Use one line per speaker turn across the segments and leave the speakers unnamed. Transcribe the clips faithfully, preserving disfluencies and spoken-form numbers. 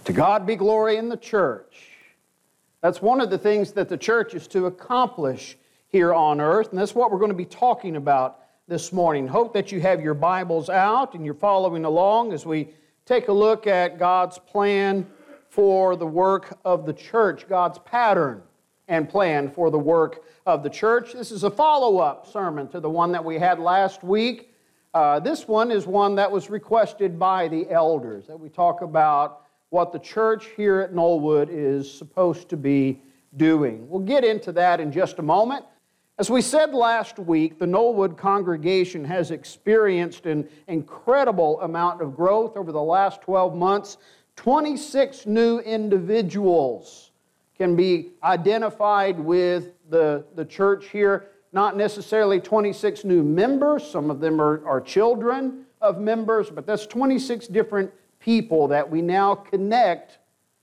To God be glory in the church. That's one of the things that the church is to accomplish here on earth, and that's what we're going to be talking about this morning. Hope that you have your Bibles out and you're following along as we take a look at God's plan for the work of the church, God's pattern and plan for the work of the church. This is a follow-up sermon to the one that we had last week. Uh, this one is one that was requested by the elders, that we talk about what the church here at Knollwood is supposed to be doing. We'll get into that in just a moment. As we said last week, the Knollwood congregation has experienced an incredible amount of growth over the last twelve months. twenty-six new individuals can be identified with the, the church here. Not necessarily twenty-six new members. Some of them are, are children of members, but that's twenty-six different people that we now connect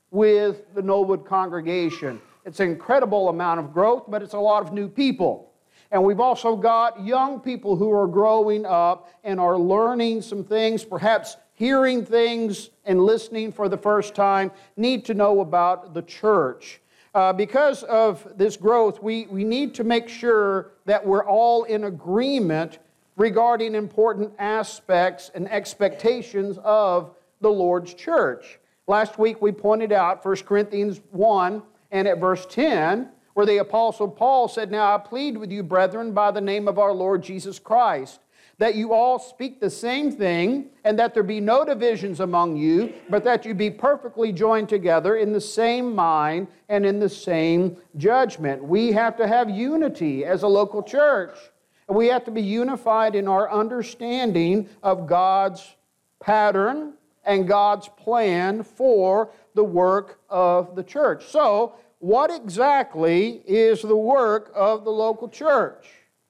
with the Knollwood congregation. It's an incredible amount of growth, but it's a lot of new people. And we've also got young people who are growing up and are learning some things, perhaps hearing things and listening for the first time, need to know about the church. Uh, because of this growth, we, we need to make sure that we're all in agreement regarding important aspects and expectations of the Lord's church. Last week we pointed out First Corinthians one and at verse ten, where the Apostle Paul said, "Now I plead with you, brethren, by the name of our Lord Jesus Christ, that you all speak the same thing, and that there be no divisions among you, but that you be perfectly joined together in the same mind and in the same judgment." We have to have unity as a local church. And we have to be unified in our understanding of God's pattern and God's plan for the work of the church. So, what exactly is the work of the local church?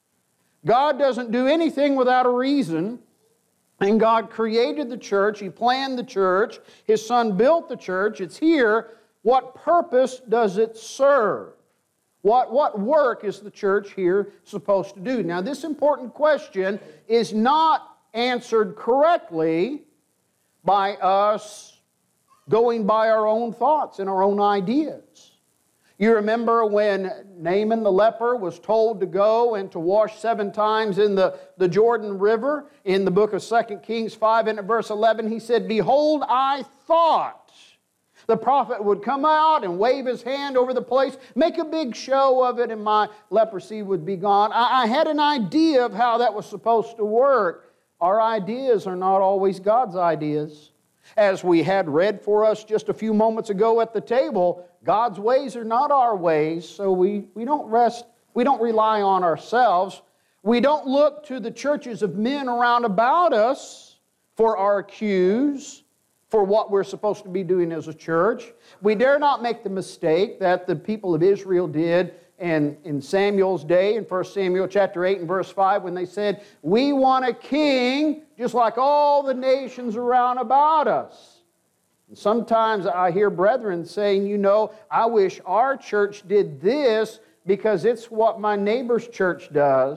God doesn't do anything without a reason, and God created the church, He planned the church, His Son built the church, it's here. What purpose does it serve? What, what work is the church here supposed to do? Now, this important question is not answered correctly by us going by our own thoughts and our own ideas. You remember when Naaman the leper was told to go and to wash seven times in the, the Jordan River? In the book of Second Kings five and at verse eleven, he said, "Behold, I thought the prophet would come out and wave his hand over the place, make a big show of it, and my leprosy would be gone." I, I had an idea of how that was supposed to work. Our ideas are not always God's ideas. As we had read for us just a few moments ago at the table, God's ways are not our ways, so we, we don't rest, we don't rely on ourselves. We don't look to the churches of men around about us for our cues, for what we're supposed to be doing as a church. We dare not make the mistake that the people of Israel did in, in Samuel's day, in First Samuel chapter eight and verse five, when they said, "We want a king just like all the nations around about us." And sometimes I hear brethren saying, you know, I wish our church did this because it's what my neighbor's church does.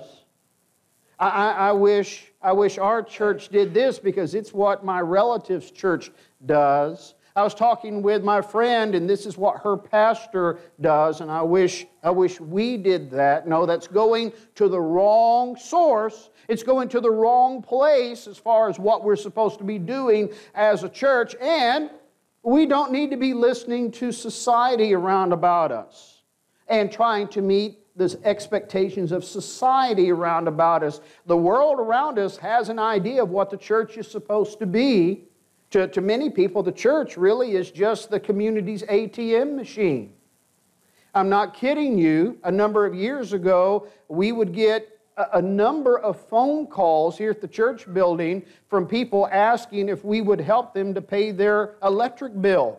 I, I, I wish I wish our church did this because it's what my relative's church does. I was talking with my friend, and this is what her pastor does, and I wish I wish we did that. No, that's going to the wrong source. It's going to the wrong place as far as what we're supposed to be doing as a church, and we don't need to be listening to society around about us and trying to meet the expectations of society around about us. The world around us has an idea of what the church is supposed to be. To, to many people, the church really is just the community's A T M machine. I'm not kidding you. A number of years ago, we would get a, a number of phone calls here at the church building from people asking if we would help them to pay their electric bill.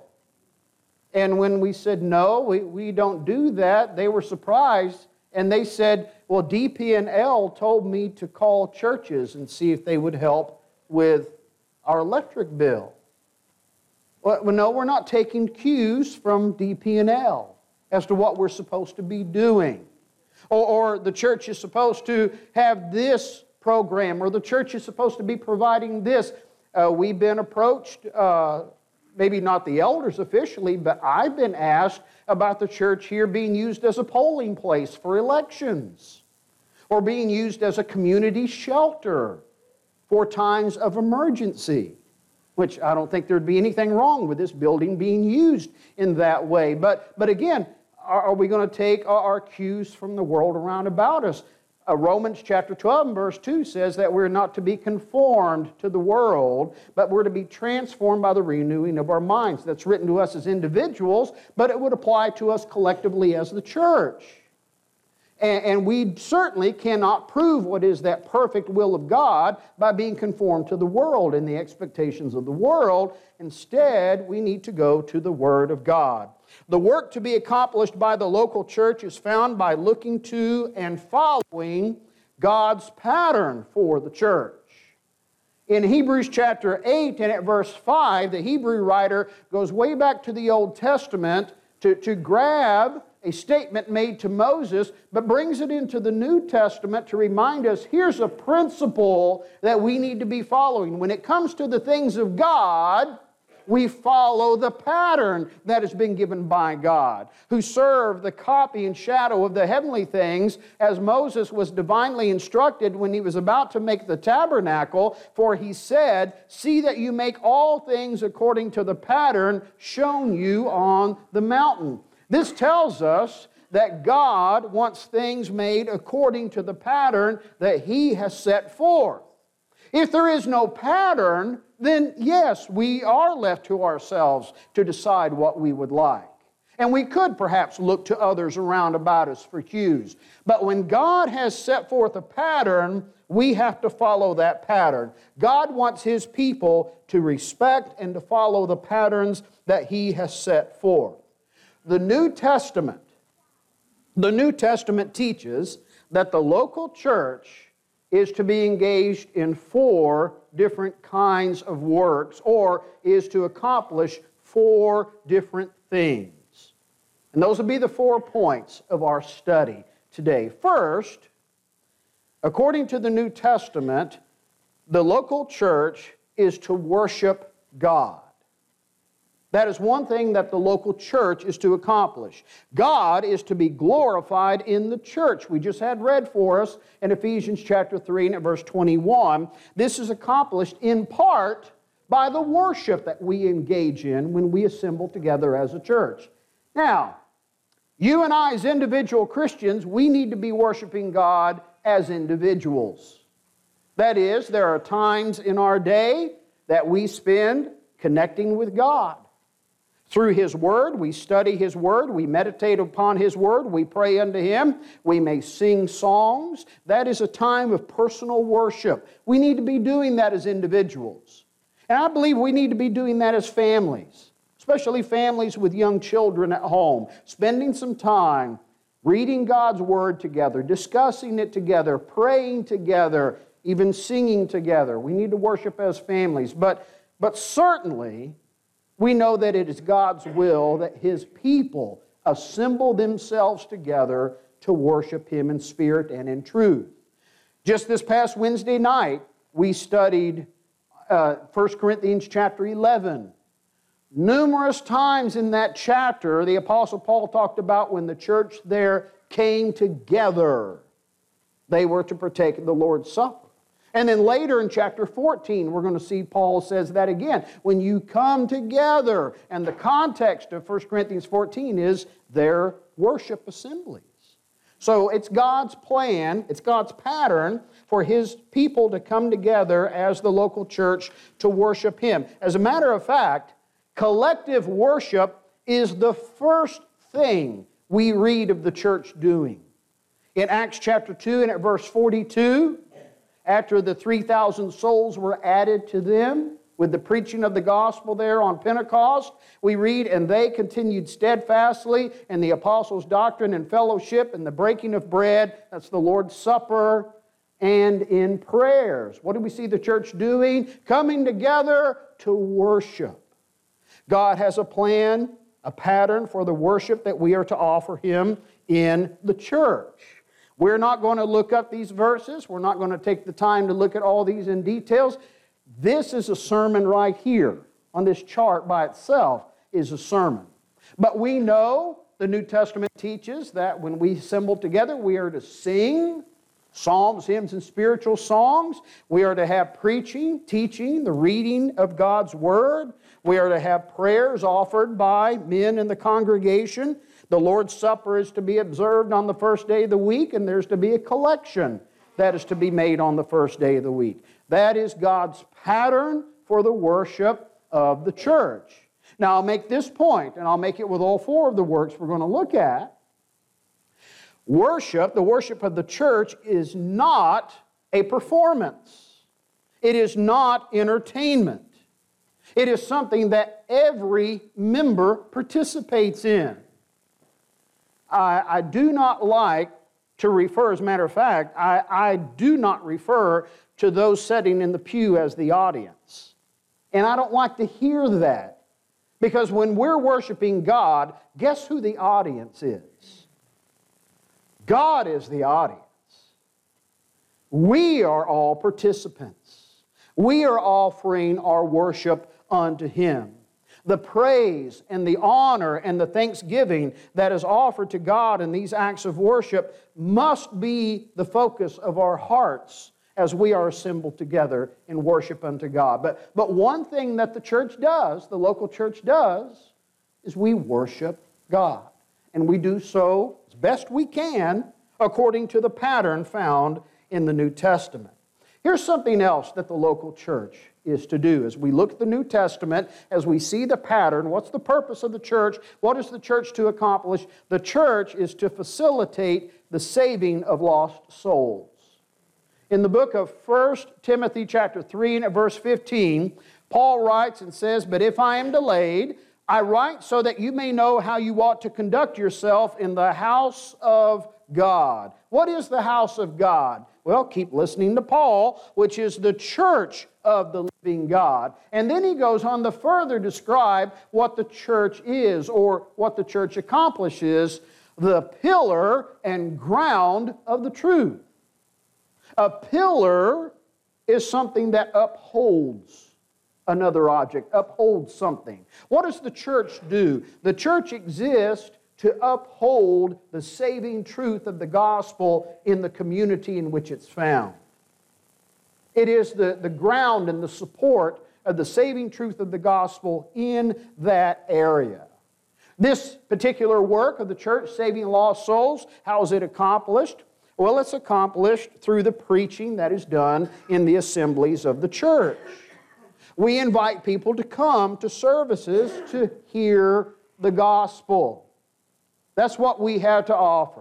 And when we said, no, we, we don't do that, they were surprised. And they said, well, D P N L told me to call churches and see if they would help with our electric bill. Well, no, we're not taking cues from D P N L as to what we're supposed to be doing. Or, or the church is supposed to have this program, or the church is supposed to be providing this. Uh, we've been approached uh, maybe not the elders officially, but I've been asked about the church here being used as a polling place for elections, or being used as a community shelter for times of emergency, which I don't think there'd be anything wrong with this building being used in that way. But, but again, are, are we going to take our, our cues from the world around about us? Uh, Romans chapter twelve and verse two says that we're not to be conformed to the world, but we're to be transformed by the renewing of our minds. That's written to us as individuals, but it would apply to us collectively as the church. And, and we certainly cannot prove what is that perfect will of God by being conformed to the world and the expectations of the world. Instead, we need to go to the Word of God. The work to be accomplished by the local church is found by looking to and following God's pattern for the church. In Hebrews chapter eight and at verse five, the Hebrew writer goes way back to the Old Testament to, to grab a statement made to Moses, but brings it into the New Testament to remind us here's a principle that we need to be following. When it comes to the things of God, we follow the pattern that has been given by God, who served the copy and shadow of the heavenly things, as Moses was divinely instructed when he was about to make the tabernacle. For he said, "See that you make all things according to the pattern shown you on the mountain." This tells us that God wants things made according to the pattern that He has set forth. If there is no pattern, then yes, we are left to ourselves to decide what we would like. And we could perhaps look to others around about us for cues. But when God has set forth a pattern, we have to follow that pattern. God wants His people to respect and to follow the patterns that He has set forth. The New Testament, the New Testament teaches that the local church is to be engaged in four different kinds of works, or is to accomplish four different things. And those will be the four points of our study today. First, according to the New Testament, the local church is to worship God. That is one thing that the local church is to accomplish. God is to be glorified in the church. We just had read for us in Ephesians chapter three and at verse twenty-one. This is accomplished in part by the worship that we engage in when we assemble together as a church. Now, you and I as individual Christians, we need to be worshiping God as individuals. That is, there are times in our day that we spend connecting with God. Through His Word, we study His Word, we meditate upon His Word, we pray unto Him, we may sing songs. That is a time of personal worship. We need to be doing that as individuals. And I believe we need to be doing that as families, especially families with young children at home, spending some time reading God's Word together, discussing it together, praying together, even singing together. We need to worship as families. But, but certainly, we know that it is God's will that His people assemble themselves together to worship Him in spirit and in truth. Just this past Wednesday night, we studied uh, First Corinthians chapter eleven. Numerous times in that chapter, the Apostle Paul talked about when the church there came together, they were to partake of the Lord's Supper. And then later in chapter fourteen, we're going to see Paul says that again. When you come together, and the context of First Corinthians fourteen is their worship assemblies. So it's God's plan, it's God's pattern for His people to come together as the local church to worship Him. As a matter of fact, collective worship is the first thing we read of the church doing. In Acts chapter two and at verse forty-two, after the three thousand souls were added to them with the preaching of the gospel there on Pentecost, we read, "And they continued steadfastly in the apostles' doctrine and fellowship, and the breaking of bread," that's the Lord's Supper, "and in prayers." What do we see the church doing? Coming together to worship. God has a plan, a pattern for the worship that we are to offer Him in the church. We're not going to look up these verses. We're not going to take the time to look at all these in details. This is a sermon right here on this chart by itself is a sermon. But we know the New Testament teaches that when we assemble together, we are to sing psalms, hymns, and spiritual songs. We are to have preaching, teaching, the reading of God's Word. We are to have prayers offered by men in the congregation. The Lord's Supper is to be observed on the first day of the week, and there's to be a collection that is to be made on the first day of the week. That is God's pattern for the worship of the church. Now, I'll make this point, and I'll make it with all four of the works we're going to look at. Worship, the worship of the church, is not a performance. It is not entertainment. It is something that every member participates in. I, I do not like to refer, as a matter of fact, I, I do not refer to those sitting in the pew as the audience. And I don't like to hear that. Because when we're worshiping God, guess who the audience is? God is the audience. We are all participants. We are offering our worship unto Him. The praise and the honor and the thanksgiving that is offered to God in these acts of worship must be the focus of our hearts as we are assembled together in worship unto God. But, but one thing that the church does, the local church does, is we worship God. And we do so as best we can according to the pattern found in the New Testament. Here's something else that the local church is to do. As we look at the New Testament, as we see the pattern, what's the purpose of the church? What is the church to accomplish? The church is to facilitate the saving of lost souls. In the book of First Timothy chapter three and at verse fifteen, Paul writes and says, "But if I am delayed, I write so that you may know how you ought to conduct yourself in the house of God." What is the house of God? Well, keep listening to Paul, which is the church of the living God. And then he goes on to further describe what the church is, or what the church accomplishes, the pillar and ground of the truth. A pillar is something that upholds another object, upholds something. What does the church do? The church exists to uphold the saving truth of the gospel in the community in which it's found. It is the, the ground and the support of the saving truth of the gospel in that area. This particular work of the church, saving lost souls, how is it accomplished? Well, it's accomplished through the preaching that is done in the assemblies of the church. We invite people to come to services to hear the gospel. That's what we have to offer.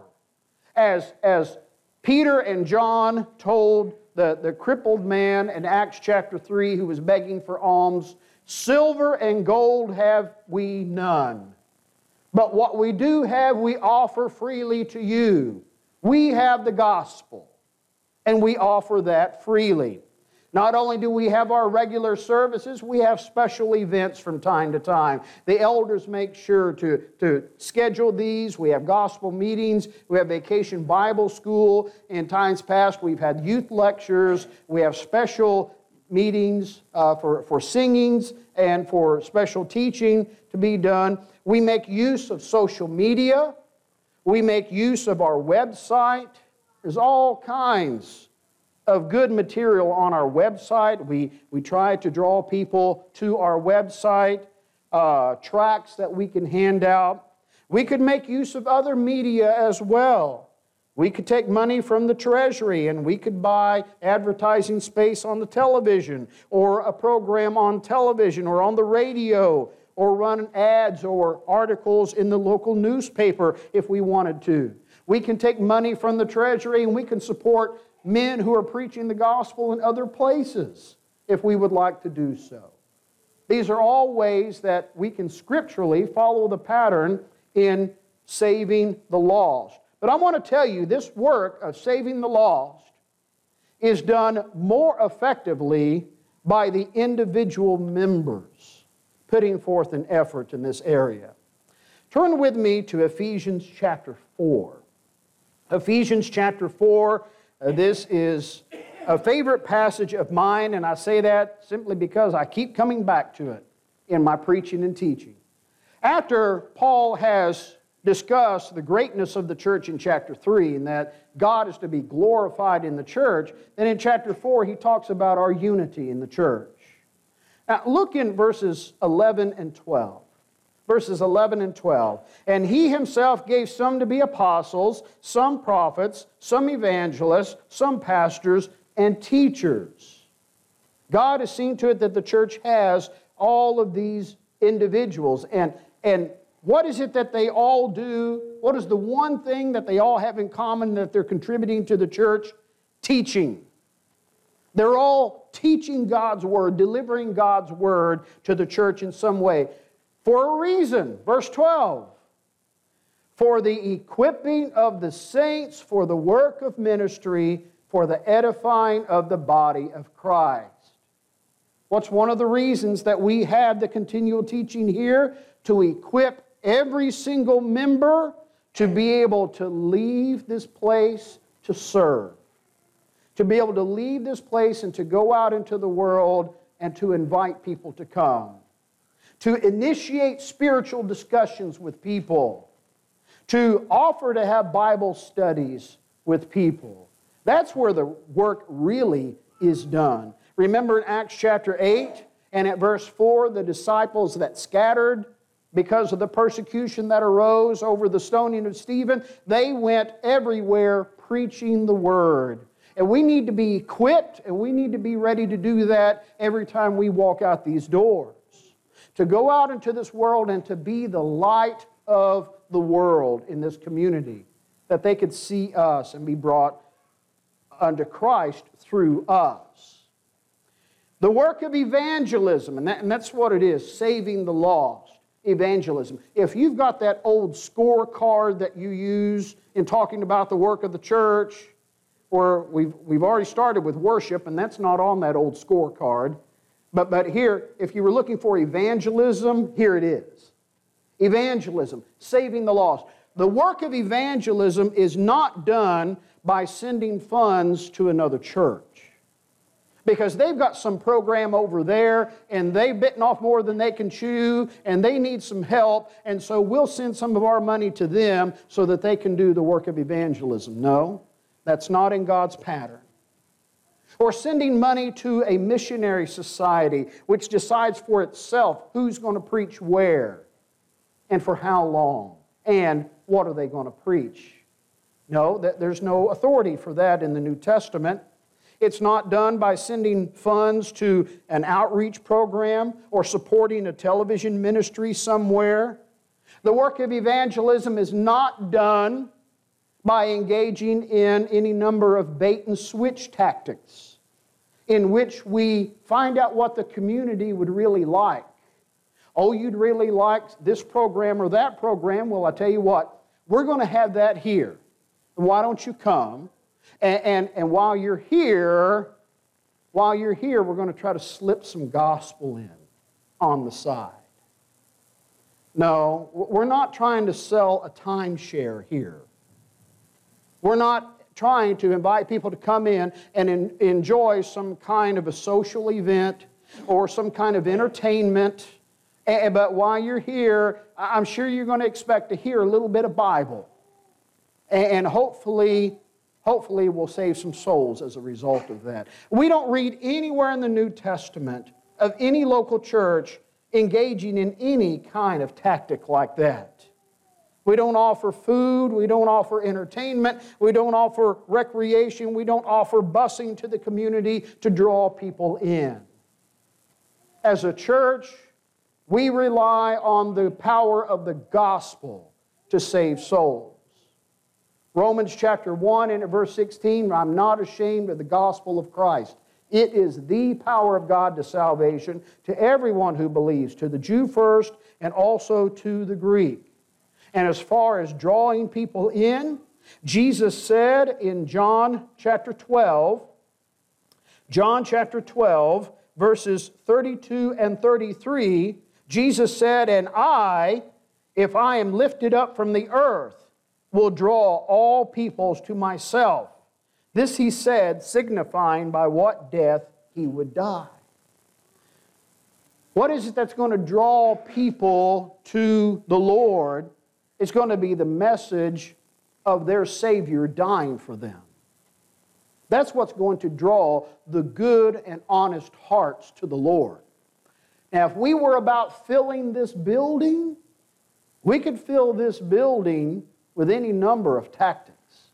As, as Peter and John told the, the crippled man in Acts chapter three who was begging for alms, "Silver and gold have we none, but what we do have we offer freely to you." We have the gospel, and we offer that freely. Not only do we have our regular services, we have special events from time to time. The elders make sure to, to schedule these. We have gospel meetings. We have vacation Bible school. In times past, we've had youth lectures. We have special meetings uh, for, for singings and for special teaching to be done. We make use of social media. We make use of our website. There's all kinds of good material on our website. We, we try to draw people to our website, uh, tracts that we can hand out. We could make use of other media as well. We could take money from the treasury and we could buy advertising space on the television, or a program on television or on the radio, or run ads or articles in the local newspaper if we wanted to. We can take money from the treasury and we can support men who are preaching the gospel in other places if we would like to do so. These are all ways that we can scripturally follow the pattern in saving the lost. But I want to tell you, this work of saving the lost is done more effectively by the individual members putting forth an effort in this area. Turn with me to Ephesians chapter four. Ephesians chapter four, uh, this is a favorite passage of mine, and I say that simply because I keep coming back to it. in my preaching and teaching. After Paul has discussed the greatness of the church in chapter three and that God is to be glorified in the church, then in chapter four he talks about our unity in the church. Now look in verses eleven and twelve. Verses eleven and twelve. And he himself gave some to be apostles, some prophets, some evangelists, some pastors, and teachers. God has seen to it that the church has all of these individuals. And, and what is it that they all do? What is the one thing that they all have in common that they're contributing to the church? Teaching. They're all teaching God's Word, delivering God's Word to the church in some way. For a reason. Verse twelve. For the equipping of the saints for the work of ministry, for the edifying of the body of Christ. What's one of the reasons that we have the continual teaching here? To equip every single member to be able to leave this place to serve. To be able to leave this place and to go out into the world and to invite people to come. To initiate spiritual discussions with people. To offer to have Bible studies with people. That's where the work really is done. Remember in Acts chapter eight and at verse four, the disciples that scattered because of the persecution that arose over the stoning of Stephen, they went everywhere preaching the Word. And we need to be equipped and we need to be ready to do that every time we walk out these doors. To go out into this world and to be the light of the world in this community, that they could see us and be brought unto Christ through us. The work of evangelism, and, that, and that's what it is, saving the lost. Evangelism. If you've got that old scorecard that you use in talking about the work of the church, or we've, we've already started with worship, and that's not on that old scorecard, but, but here, if you were looking for evangelism, here it is. Evangelism, saving the lost. The work of evangelism is not done by sending funds to another church. Because they've got some program over there, and they've bitten off more than they can chew, and they need some help, and so we'll send some of our money to them so that they can do the work of evangelism. No, that's not in God's pattern. Or sending money to a missionary society which decides for itself who's going to preach where, and for how long, and what are they going to preach. No, there's no authority for that in the New Testament. It's not done by sending funds to an outreach program or supporting a television ministry somewhere. The work of evangelism is not done by engaging in any number of bait and switch tactics in which we find out what the community would really like. Oh, you'd really like this program or that program? Well, I tell you what, we're going to have that here. Why don't you come? And, and, and while you're here, while you're here, we're going to try to slip some gospel in on the side. No, we're not trying to sell a timeshare here. We're not trying to invite people to come in and in, enjoy some kind of a social event or some kind of entertainment. And, but while you're here, I'm sure you're going to expect to hear a little bit of Bible. And, and hopefully... Hopefully we'll save some souls as a result of that. We don't read anywhere in the New Testament of any local church engaging in any kind of tactic like that. We don't offer food, we don't offer entertainment, we don't offer recreation, we don't offer busing to the community to draw people in. As a church, we rely on the power of the gospel to save souls. Romans chapter one and verse sixteen, I'm not ashamed of the gospel of Christ. It is the power of God to salvation to everyone who believes, to the Jew first and also to the Greek. And as far as drawing people in, Jesus said in John chapter twelve, John chapter twelve, verses thirty-two and thirty-three, Jesus said, and I, if I am lifted up from the earth, will draw all peoples to myself. This he said, signifying by what death he would die. What is it that's going to draw people to the Lord? It's going to be the message of their Savior dying for them. That's what's going to draw the good and honest hearts to the Lord. Now, if we were about filling this building, we could fill this building with any number of tactics.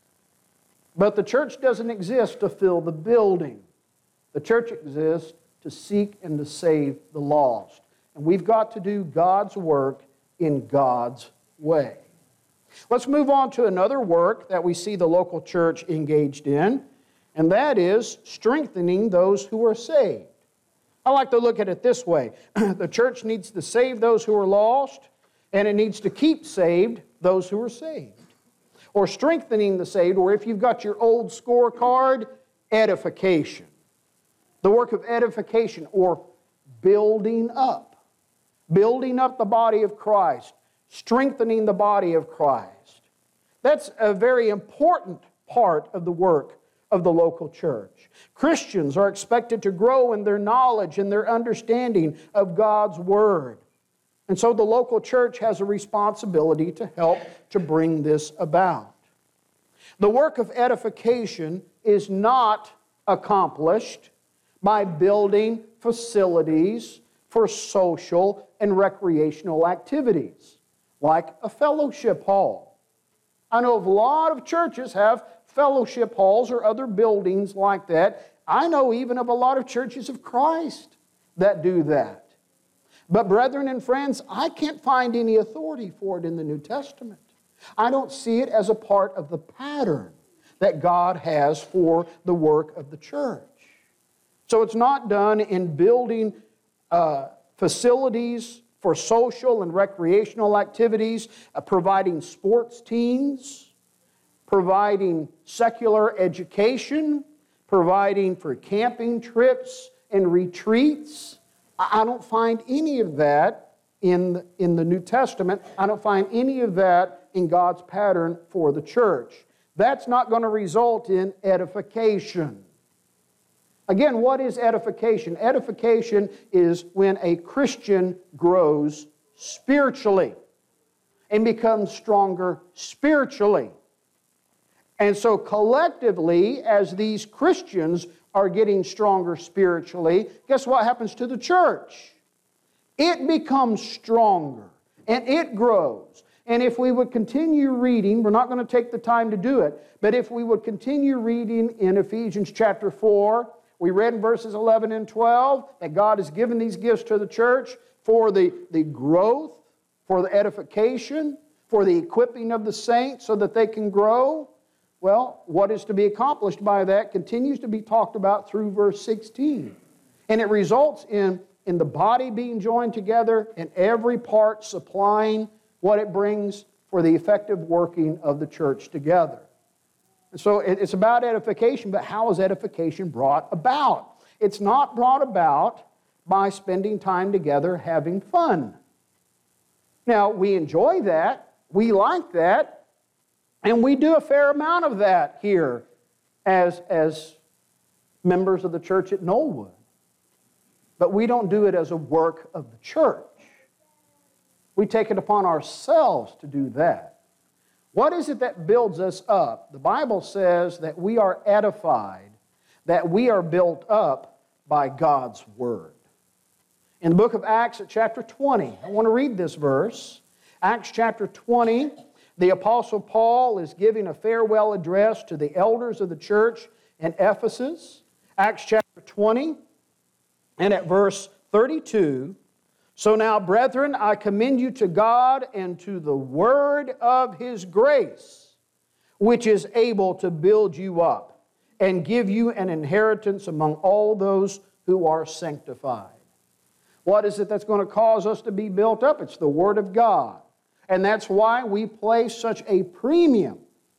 But the church doesn't exist to fill the building. The church exists to seek and to save the lost. And we've got to do God's work in God's way. Let's move on to another work that we see the local church engaged in, and that is strengthening those who are saved. I like to look at it this way. The church needs to save those who are lost, and it needs to keep saved those who are saved. Or strengthening the saved, or if you've got your old scorecard, edification. The work of edification, or building up. Building up the body of Christ. Strengthening the body of Christ. That's a very important part of the work of the local church. Christians are expected to grow in their knowledge and their understanding of God's Word. And so the local church has a responsibility to help to bring this about. The work of edification is not accomplished by building facilities for social and recreational activities, like a fellowship hall. I know of a lot of churches have fellowship halls or other buildings like that. I know even of a lot of churches of Christ that do that. But brethren and friends, I can't find any authority for it in the New Testament. I don't see it as a part of the pattern that God has for the work of the church. So it's not done in building uh, facilities for social and recreational activities, uh, providing sports teams, providing secular education, providing for camping trips and retreats. I don't find any of that in the, in the New Testament. I don't find any of that in God's pattern for the church. That's not going to result in edification. Again, what is edification? Edification is when a Christian grows spiritually and becomes stronger spiritually. And so collectively, as these Christians are getting stronger spiritually, guess what happens to the church? It becomes stronger and it grows. And if we would continue reading, we're not going to take the time to do it, but if we would continue reading in Ephesians chapter four, we read in verses eleven and twelve that God has given these gifts to the church for the, the growth, for the edification, for the equipping of the saints so that they can grow. Well, what is to be accomplished by that continues to be talked about through verse sixteen. And it results in, in the body being joined together and every part supplying what it brings for the effective working of the church together. And so it's about edification, but how is edification brought about? It's not brought about by spending time together having fun. Now, we enjoy that, we like that, and we do a fair amount of that here as, as members of the church at Knollwood. But we don't do it as a work of the church. We take it upon ourselves to do that. What is it that builds us up? The Bible says that we are edified, that we are built up by God's Word. In the book of Acts at chapter twenty, I want to read this verse. Acts chapter twenty, the Apostle Paul is giving a farewell address to the elders of the church in Ephesus. Acts chapter twenty, and at verse thirty-two, "So now, brethren, I commend you to God and to the word of His grace, which is able to build you up and give you an inheritance among all those who are sanctified." What is it that's going to cause us to be built up? It's the Word of God. And that's why we place such a premium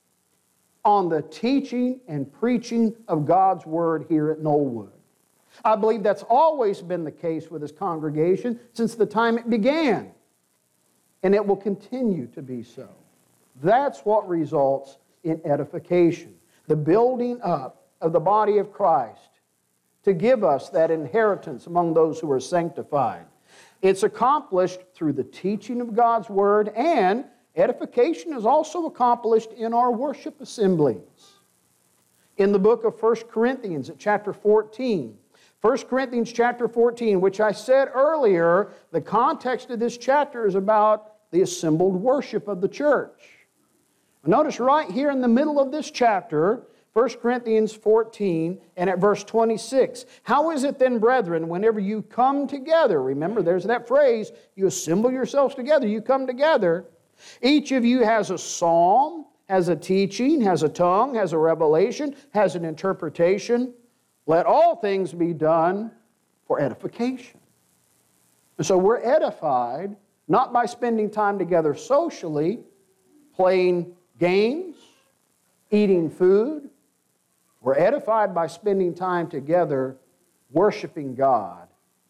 on the teaching and preaching of God's Word here at Knollwood. I believe that's always been the case with this congregation since the time it began. And it will continue to be so. That's what results in edification. The building up of the body of Christ to give us that inheritance among those who are sanctified. It's accomplished through the teaching of God's Word, and edification is also accomplished in our worship assemblies. In the book of First Corinthians at chapter fourteen, First Corinthians chapter fourteen, which I said earlier, the context of this chapter is about the assembled worship of the church. Notice right here in the middle of this chapter, First Corinthians fourteen and at verse twenty-six. How is it then, brethren, whenever you come together, remember there's that phrase, you assemble yourselves together, you come together, each of you has a psalm, has a teaching, has a tongue, has a revelation, has an interpretation. Let all things be done for edification. And so we're edified not by spending time together socially, playing games, eating food. We're edified by spending time together worshiping God,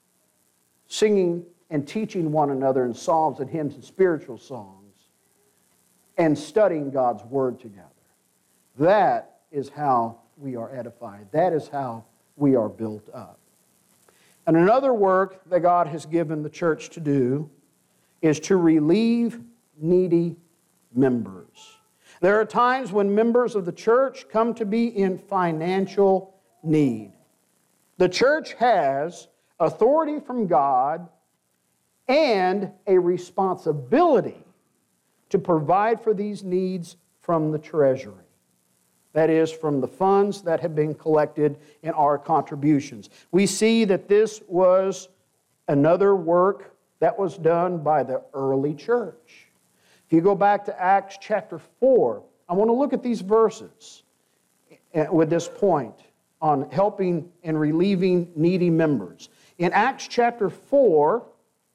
singing and teaching one another in psalms and hymns and spiritual songs, and studying God's Word together. That is how we are edified. That is how we are built up. And another work that God has given the church to do is to relieve needy members. There are times when members of the church come to be in financial need. The church has authority from God and a responsibility to provide for these needs from the treasury. That is, from the funds that have been collected in our contributions. We see that this was another work that was done by the early church. If you go back to Acts chapter four, I want to look at these verses with this point on helping and relieving needy members. In Acts chapter four,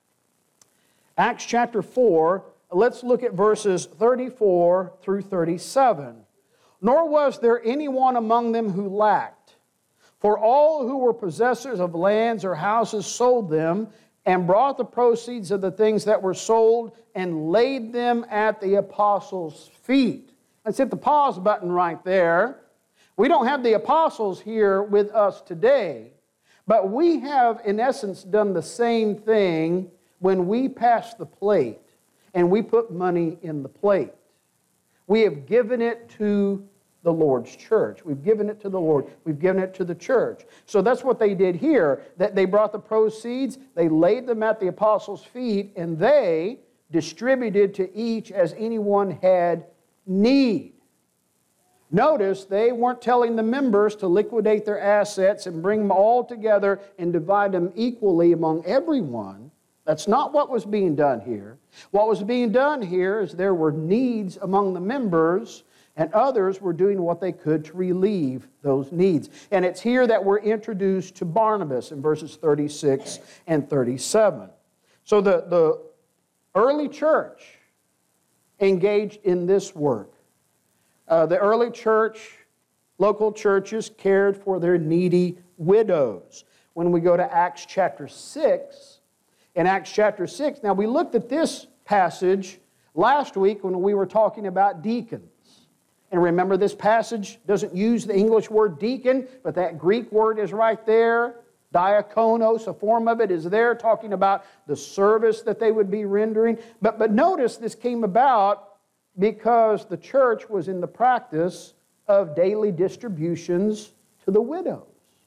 Acts chapter four, let's look at verses thirty-four through thirty-seven. Nor was there anyone among them who lacked, for all who were possessors of lands or houses sold them and brought the proceeds of the things that were sold and laid them at the apostles' feet. Let's hit the pause button right there. We don't have the apostles here with us today, but we have, in essence, done the same thing when we pass the plate and we put money in the plate. We have given it to the Lord's church. We've given it to the Lord. We've given it to the church. So that's what they did here. That they brought the proceeds, they laid them at the apostles' feet, and they distributed to each as anyone had need. Notice they weren't telling the members to liquidate their assets and bring them all together and divide them equally among everyone. That's not what was being done here. What was being done here is there were needs among the members, and others were doing what they could to relieve those needs. And it's here that we're introduced to Barnabas in verses thirty-six and thirty-seven. So the, the early church engaged in this work. Uh, the early church, local churches, cared for their needy widows. When we go to Acts chapter six, in Acts chapter six, now we looked at this passage last week when we were talking about deacons. And remember, this passage doesn't use the English word deacon, but that Greek word is right there. Diakonos, a form of it, is there, talking about the service that they would be rendering. But, but notice this came about because the church was in the practice of daily distributions to the widows.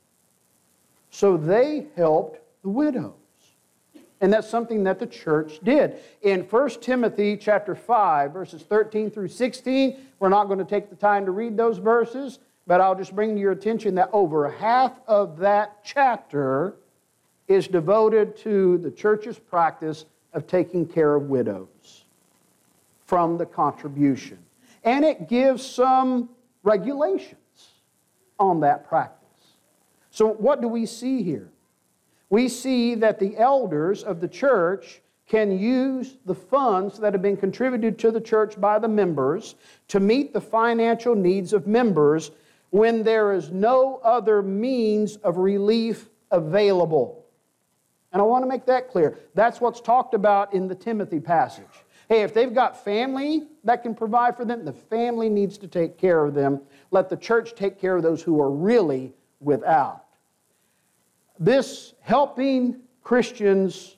So they helped the widows. And that's something that the church did. In First Timothy chapter five, verses thirteen through sixteen, we're not going to take the time to read those verses, but I'll just bring to your attention that over half of that chapter is devoted to the church's practice of taking care of widows from the contribution. And it gives some regulations on that practice. So what do we see here? We see that the elders of the church can use the funds that have been contributed to the church by the members to meet the financial needs of members when there is no other means of relief available. And I want to make that clear. That's what's talked about in the Timothy passage. Hey, if they've got family that can provide for them, the family needs to take care of them. Let the church take care of those who are really without. This helping Christians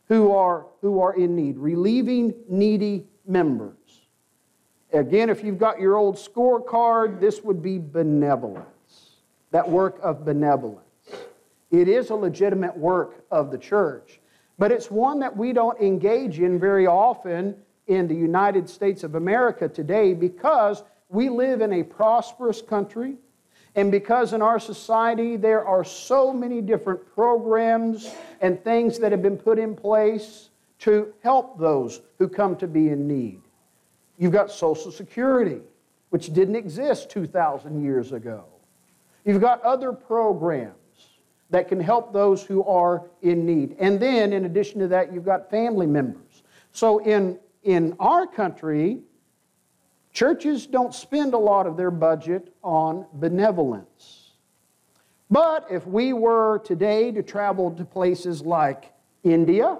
who are, who are in need, relieving needy members. Again, if you've got your old scorecard, this would be benevolence, that work of benevolence. It is a legitimate work of the church, but it's one that we don't engage in very often in the United States of America today because we live in a prosperous country, and because in our society there are so many different programs and things that have been put in place to help those who come to be in need. You've got Social Security, which didn't exist two thousand years ago. You've got other programs that can help those who are in need. And then, in addition to that, you've got family members. So in, in our country, churches don't spend a lot of their budget on benevolence. But if we were today to travel to places like India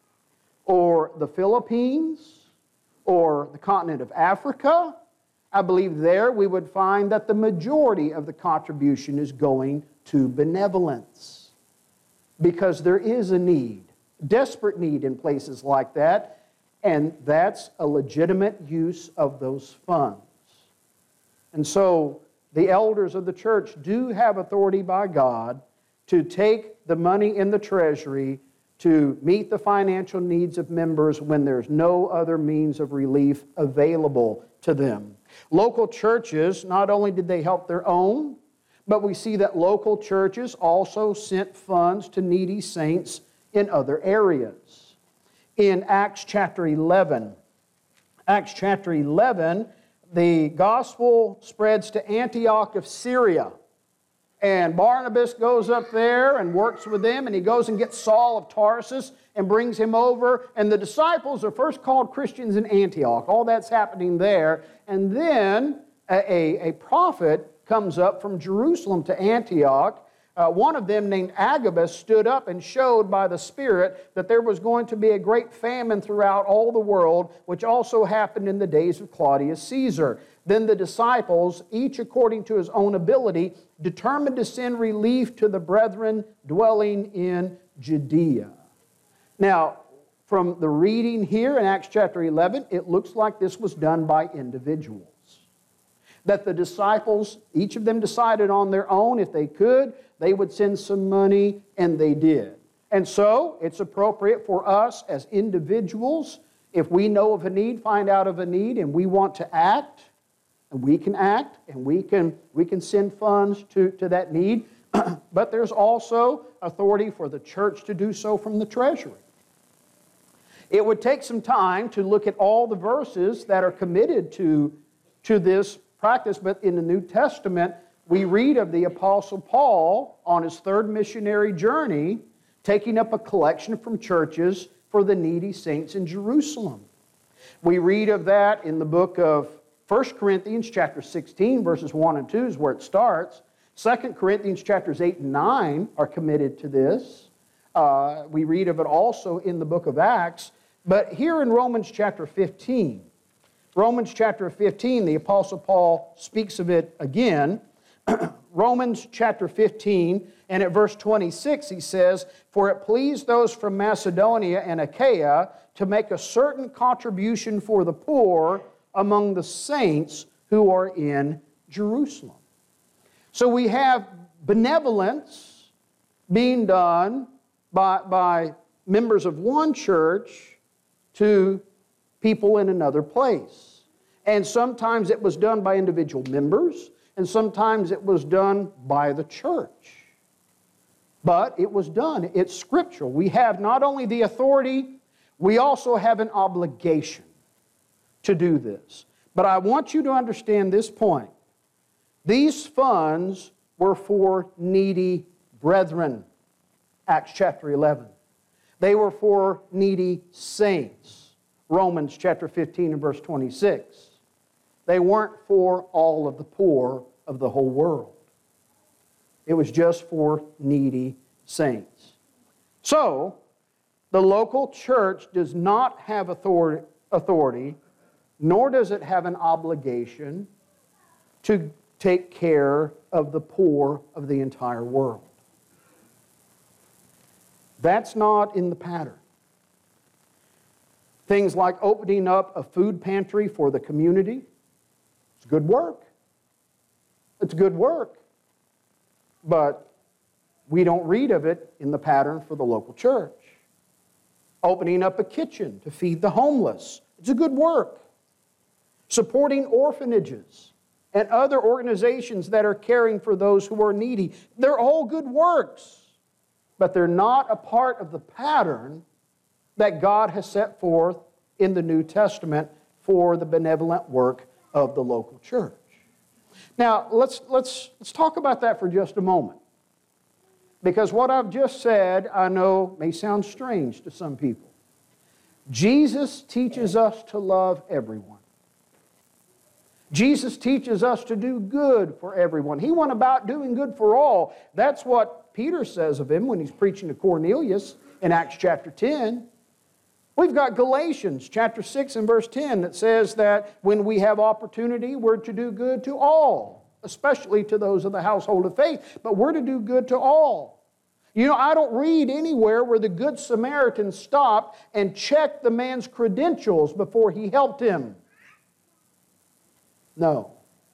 or the Philippines or the continent of Africa, I believe there we would find that the majority of the contribution is going to benevolence because there is a need, desperate need in places like that, and that's a legitimate use of those funds. And so the elders of the church do have authority by God to take the money in the treasury to meet the financial needs of members when there's no other means of relief available to them. Local churches, not only did they help their own, but we see that local churches also sent funds to needy saints in other areas. In Acts chapter eleven, Acts chapter eleven, the gospel spreads to Antioch of Syria. And Barnabas goes up there and works with them, and he goes and gets Saul of Tarsus and brings him over. And the disciples are first called Christians in Antioch. All that's happening there. And then a, a, a prophet comes up from Jerusalem to Antioch. Uh, one of them, named Agabus, stood up and showed by the Spirit that there was going to be a great famine throughout all the world, which also happened in the days of Claudius Caesar. Then the disciples, each according to his own ability, determined to send relief to the brethren dwelling in Judea. Now, from the reading here in Acts chapter eleven, it looks like this was done by individuals. That the disciples, each of them decided on their own, if they could, they would send some money, and they did. And so, it's appropriate for us as individuals, if we know of a need, find out of a need, and we want to act, and we can act, and we can, we can send funds to, to that need. But there's also authority for the church to do so from the treasury. It would take some time to look at all the verses that are committed to, to this practice, but in the New Testament, we read of the Apostle Paul on his third missionary journey, taking up a collection from churches for the needy saints in Jerusalem. We read of that in the book of First Corinthians chapter sixteen, verses one and two is where it starts. Second Corinthians chapters eight and nine are committed to this. Uh, we read of it also in the book of Acts. But here in Romans chapter fifteen, Romans chapter fifteen, the Apostle Paul speaks of it again. Romans chapter fifteen, and at verse twenty-six he says, "For it pleased those from Macedonia and Achaia to make a certain contribution for the poor among the saints who are in Jerusalem." So we have benevolence being done by, by members of one church to people in another place. And sometimes it was done by individual members, and sometimes it was done by the church. But it was done. It's scriptural. We have not only the authority, we also have an obligation to do this. But I want you to understand this point. These funds were for needy brethren, Acts chapter eleven. They were for needy saints, Romans chapter fifteen and verse twenty-six. They weren't for all of the poor of the whole world. It was just for needy saints. So, the local church does not have authority, authority, nor does it have an obligation to take care of the poor of the entire world. That's not in the pattern. Things like opening up a food pantry for the community. It's good work. It's good work. But we don't read of it in the pattern for the local church. Opening up a kitchen to feed the homeless. It's a good work. Supporting orphanages and other organizations that are caring for those who are needy. They're all good works, but they're not a part of the pattern that God has set forth in the New Testament for the benevolent work of the local church. Now, let's, let's, let's talk about that for just a moment. Because what I've just said, I know, may sound strange to some people. Jesus teaches us to love everyone. Jesus teaches us to do good for everyone. He went about doing good for all. That's what Peter says of him when he's preaching to Cornelius in Acts chapter ten. We've got Galatians chapter six and verse ten that says that when we have opportunity, we're to do good to all, especially to those of the household of faith, but we're to do good to all. You know, I don't read anywhere where the Good Samaritan stopped and checked the man's credentials before he helped him. No.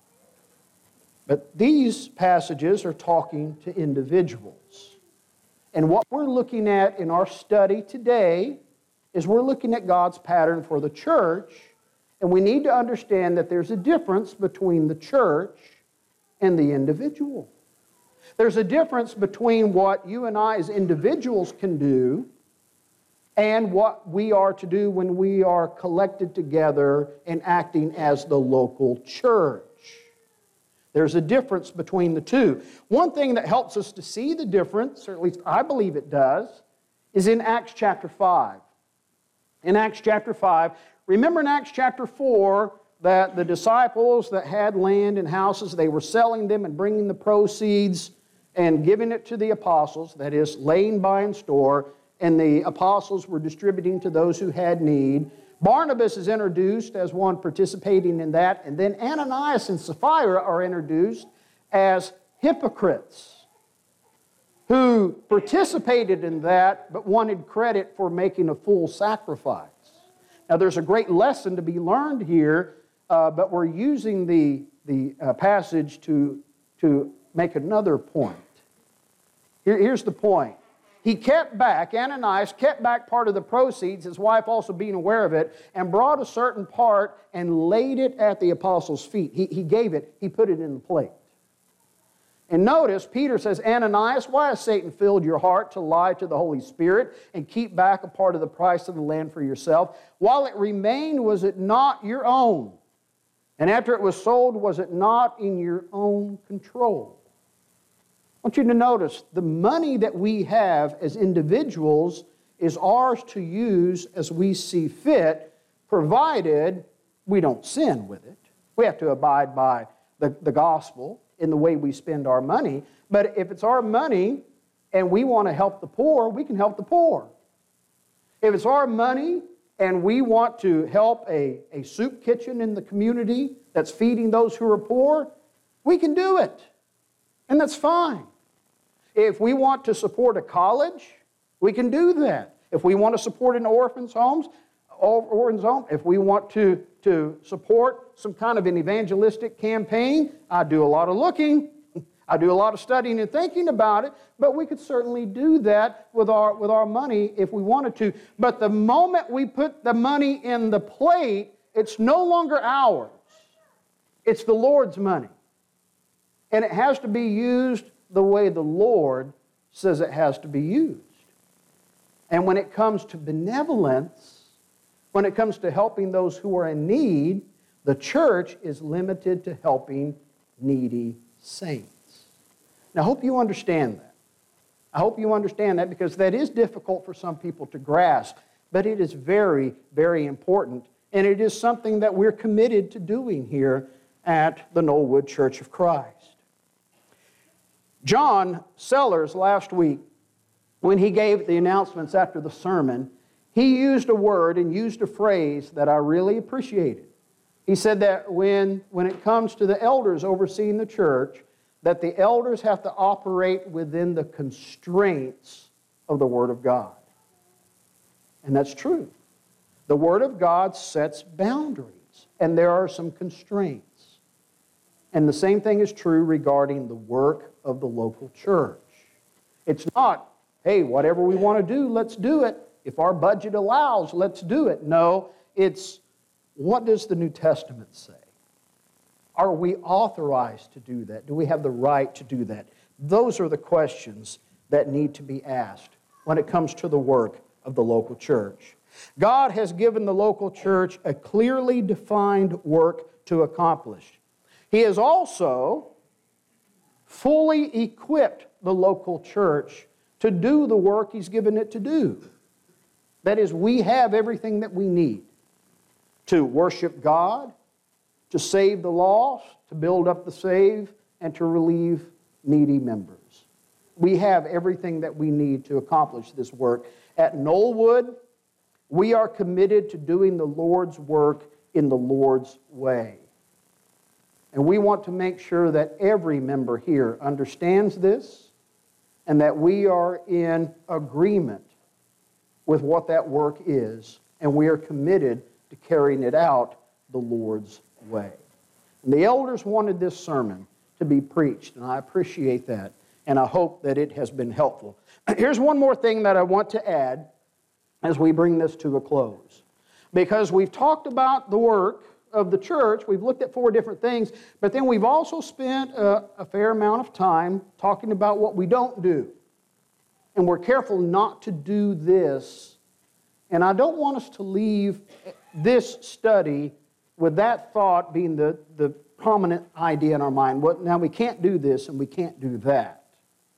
But these passages are talking to individuals. And what we're looking at in our study today is we're looking at God's pattern for the church, and we need to understand that there's a difference between the church and the individual. There's a difference between what you and I as individuals can do and what we are to do when we are collected together and acting as the local church. There's a difference between the two. One thing that helps us to see the difference, or at least I believe it does, is in Acts chapter five. In Acts chapter five, remember in Acts chapter four that the disciples that had land and houses, they were selling them and bringing the proceeds and giving it to the apostles, that is, laying by in store, and the apostles were distributing to those who had need. Barnabas is introduced as one participating in that, and then Ananias and Sapphira are introduced as hypocrites who participated in that but wanted credit for making a full sacrifice. Now there's a great lesson to be learned here, uh, but we're using the, the uh, passage to, to make another point. Here, here's the point. He kept back, Ananias kept back part of the proceeds, his wife also being aware of it, and brought a certain part and laid it at the apostles' feet. He, he gave it, he put it in the plate. And notice, Peter says, Ananias, why has Satan filled your heart to lie to the Holy Spirit and keep back a part of the price of the land for yourself? While it remained, was it not your own? And after it was sold, was it not in your own control? I want you to notice the money that we have as individuals is ours to use as we see fit, provided we don't sin with it. We have to abide by the, the gospel in the way we spend our money. But if it's our money and we want to help the poor, we can help the poor. If it's our money and we want to help a, a soup kitchen in the community that's feeding those who are poor, we can do it. And that's fine. If we want to support a college, we can do that. If we want to support an orphan's homes, orphan's home, if we want to, to support some kind of an evangelistic campaign, I do a lot of looking, I do a lot of studying and thinking about it, but we could certainly do that with our, with our money if we wanted to. But the moment we put the money in the plate, it's no longer ours. It's the Lord's money. And it has to be used the way the Lord says it has to be used. And when it comes to benevolence, when it comes to helping those who are in need, the church is limited to helping needy saints. Now, I hope you understand that. I hope you understand that because that is difficult for some people to grasp, but it is very, very important, and it is something that we're committed to doing here at the Knollwood Church of Christ. John Sellers last week, when he gave the announcements after the sermon, he used a word and used a phrase that I really appreciated. He said that when, when it comes to the elders overseeing the church, that the elders have to operate within the constraints of the Word of God. And that's true. The Word of God sets boundaries, and there are some constraints. And the same thing is true regarding the work of the local church. It's not, hey, whatever we want to do, let's do it. If our budget allows, let's do it. No, it's, what does the New Testament say? Are we authorized to do that? Do we have the right to do that? Those are the questions that need to be asked when it comes to the work of the local church. God has given the local church a clearly defined work to accomplish. He has also fully equipped the local church to do the work He's given it to do. That is, we have everything that we need to worship God, to save the lost, to build up the saved, and to relieve needy members. We have everything that we need to accomplish this work. At Knollwood, we are committed to doing the Lord's work in the Lord's way. And we want to make sure that every member here understands this and that we are in agreement with what that work is, and we are committed to carrying it out the Lord's way. And the elders wanted this sermon to be preached, and I appreciate that, and I hope that it has been helpful. Here's one more thing that I want to add as we bring this to a close. Because we've talked about the work of the church, we've looked at four different things, but then we've also spent a, a fair amount of time talking about what we don't do. And we're careful not to do this. And I don't want us to leave this study with that thought being the, the prominent idea in our mind. Well, now we can't do this and we can't do that.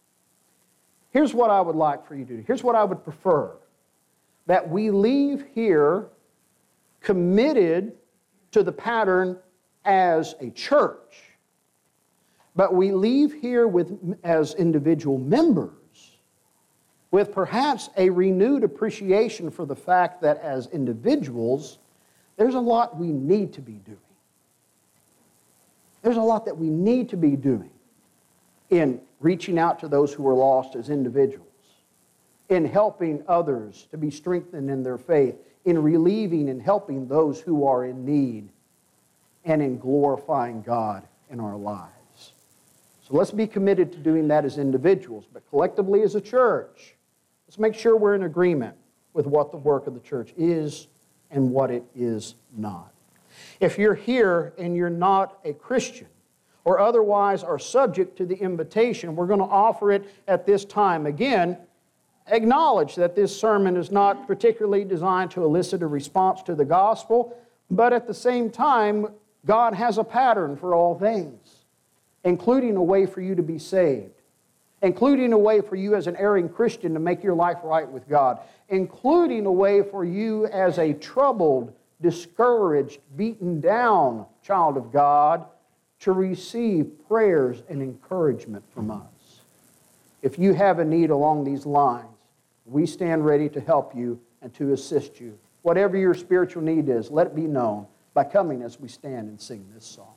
Here's what I would like for you to do. Here's what I would prefer. That we leave here committed to the pattern as a church. But we leave here with, as individual members, with perhaps a renewed appreciation for the fact that as individuals, there's a lot we need to be doing. There's a lot that we need to be doing in reaching out to those who are lost as individuals, in helping others to be strengthened in their faith, in relieving and helping those who are in need, and in glorifying God in our lives. So let's be committed to doing that as individuals, but collectively as a church, let's make sure we're in agreement with what the work of the church is and what it is not. If you're here and you're not a Christian or otherwise are subject to the invitation, we're going to offer it at this time. Again, acknowledge that this sermon is not particularly designed to elicit a response to the gospel, but at the same time, God has a pattern for all things, including a way for you to be saved, including a way for you as an erring Christian to make your life right with God, including a way for you as a troubled, discouraged, beaten down child of God to receive prayers and encouragement from us. If you have a need along these lines, we stand ready to help you and to assist you. Whatever your spiritual need is, let it be known by coming as we stand and sing this song.